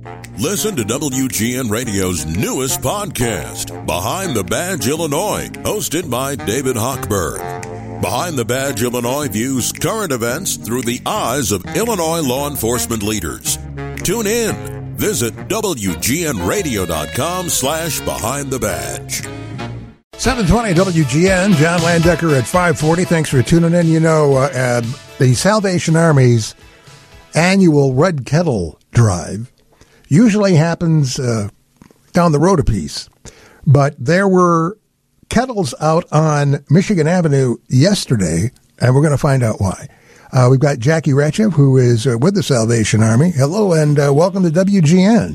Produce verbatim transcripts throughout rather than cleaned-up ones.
Listen to W G N Radio's newest podcast, Behind the Badge Illinois, hosted by David Hochberg. Behind the Badge Illinois views current events through the eyes of Illinois law enforcement leaders. Tune in. Visit W G N radio dot com slash behind the badge. seven twenty W G N, John Landecker at five forty. Thanks for tuning in. You know, uh, uh, the Salvation Army's annual Red Kettle Drive usually happens uh, down the road a piece. But there were kettles out on Michigan Avenue yesterday, and we're going to find out why. Uh, we've got Jackie Ratchev, who is uh, with the Salvation Army. Hello, and uh, welcome to W G N.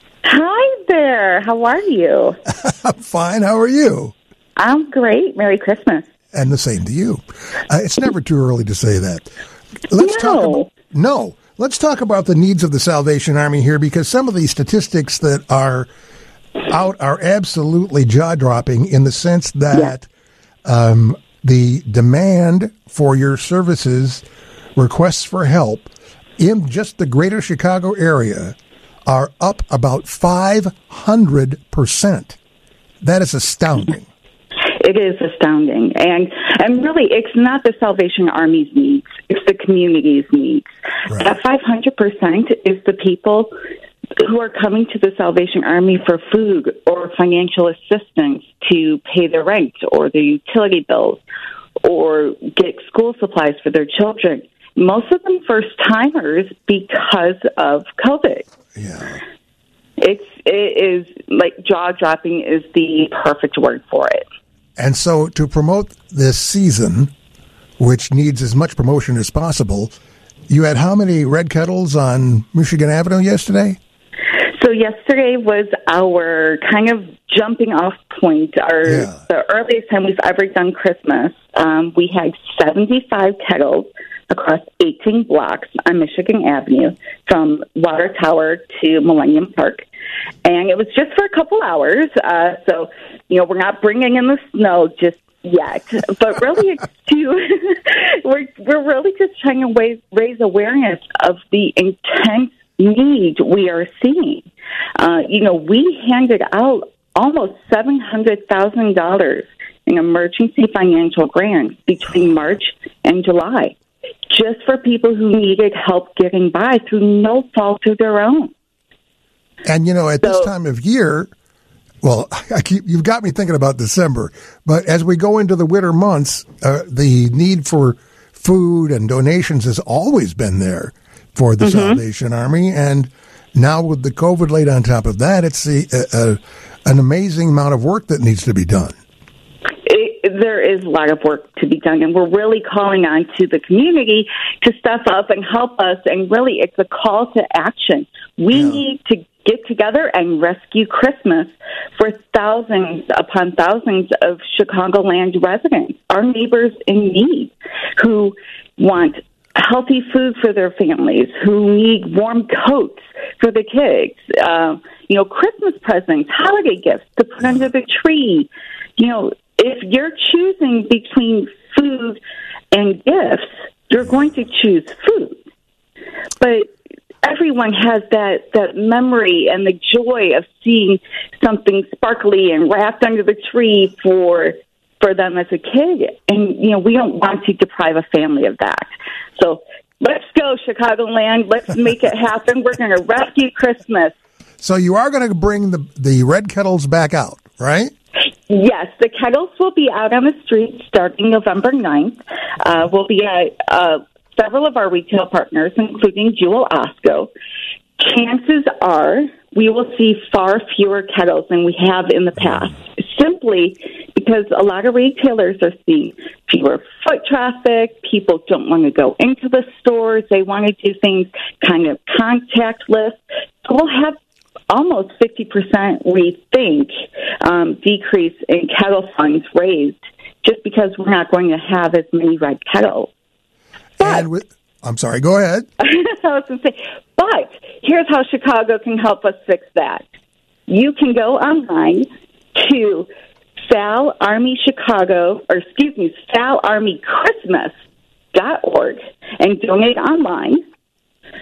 Hi there. How are you? I'm fine. How are you? I'm great. Merry Christmas. And the same to you. Uh, it's never too early to say that. Let's no. talk about, no. Let's talk about the needs of the Salvation Army here, because some of the statistics that are out are absolutely jaw-dropping in the sense that yeah. um, the demand for your services, requests for help in just the greater Chicago area are up about five hundred percent. That is astounding. It is astounding. And and really, it's not the Salvation Army's needs. It's the community's needs. Right. That five hundred percent is the people who are coming to the Salvation Army for food or financial assistance to pay their rent or their utility bills or get school supplies for their children. Most of them first-timers because of COVID. Yeah. It's, it is, like, jaw-dropping is the perfect word for it. And so to promote this season, which needs as much promotion as possible, you had how many red kettles on Michigan Avenue yesterday? So yesterday was our kind of jumping off point, our yeah. the earliest time we've ever done Christmas. Um, we had seventy-five kettles across eighteen blocks on Michigan Avenue from Water Tower to Millennium Park. And it was just for a couple hours. Uh, so, you know, we're not bringing in the snow just yet. But really, it's to, we're, we're really just trying to raise, raise awareness of the intense need we are seeing. Uh, you know, we handed out almost seven hundred thousand dollars in emergency financial grants between March and July, just for people who needed help getting by through no fault of their own. And, you know, at so, this time of year, well, I keep, you've got me thinking about December, but as we go into the winter months, uh, the need for food and donations has always been there for the mm-hmm. Salvation Army. And now with the COVID laid on top of that, it's a, a, an amazing amount of work that needs to be done. It, there is a lot of work to be done, and we're really calling on to the community to step up and help us. And really, it's a call to action. We yeah. need to get together and rescue Christmas for thousands upon thousands of Chicagoland residents, our neighbors in need, who want healthy food for their families, who need warm coats for the kids, uh, you know, Christmas presents, holiday gifts to put under the tree. You know, if you're choosing between food and gifts, you're going to choose food. But everyone has that, that memory and the joy of seeing something sparkly and wrapped under the tree for for them as a kid. And, you know, we don't want to deprive a family of that. So let's go, Chicagoland. Let's make it happen. We're going to rescue Christmas. So you are going to bring the, the red kettles back out, right? Yes, the kettles will be out on the street starting November ninth. Uh, we'll be at uh, several of our retail partners, including Jewel Osco. Chances are we will see far fewer kettles than we have in the past, simply because a lot of retailers are seeing fewer foot traffic. People don't want to go into the stores. They want to do things kind of contactless. So we'll have almost fifty percent, we think, um, decrease in kettle funds raised just because we're not going to have as many red kettles. But, and with, I'm sorry, go ahead. I was going to say, but here's how Chicago can help us fix that. You can go online to Sal Army Chicago, or excuse me, Sal Army Christmas dot org and donate online.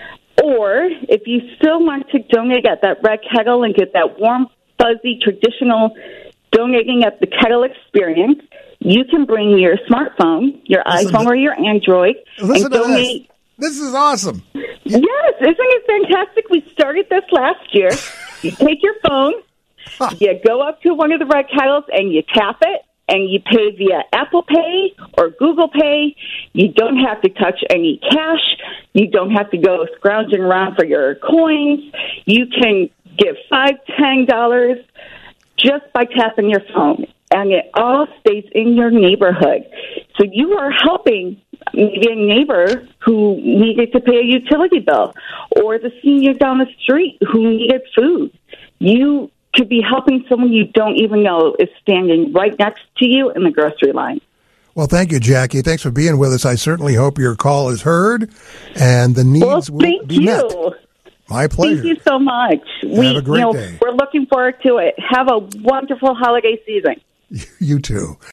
Or if you still want to donate at that red kettle and get that warm, fuzzy, traditional donating at the kettle experience, you can bring your smartphone, your Listen iPhone to, or your Android, and donate. This. this is awesome. Yes, isn't it fantastic? We started this last year. You take your phone, huh. you go up to one of the red kettles, and you tap it, and you pay via Apple Pay or Google Pay. You don't have to touch any cash. You don't have to go scrounging around for your coins. You can give five, ten dollars just by tapping your phone, and it all stays in your neighborhood. So you are helping maybe a neighbor who needed to pay a utility bill, or the senior down the street who needed food. You could be helping someone you don't even know is standing right next to you in the grocery line. Well, thank you, Jackie. Thanks for being with us. I certainly hope your call is heard and the needs well, will thank be you. met. My pleasure. Thank you so much. Have we, a great you know, day. We're looking forward to it. Have a wonderful holiday season. You too.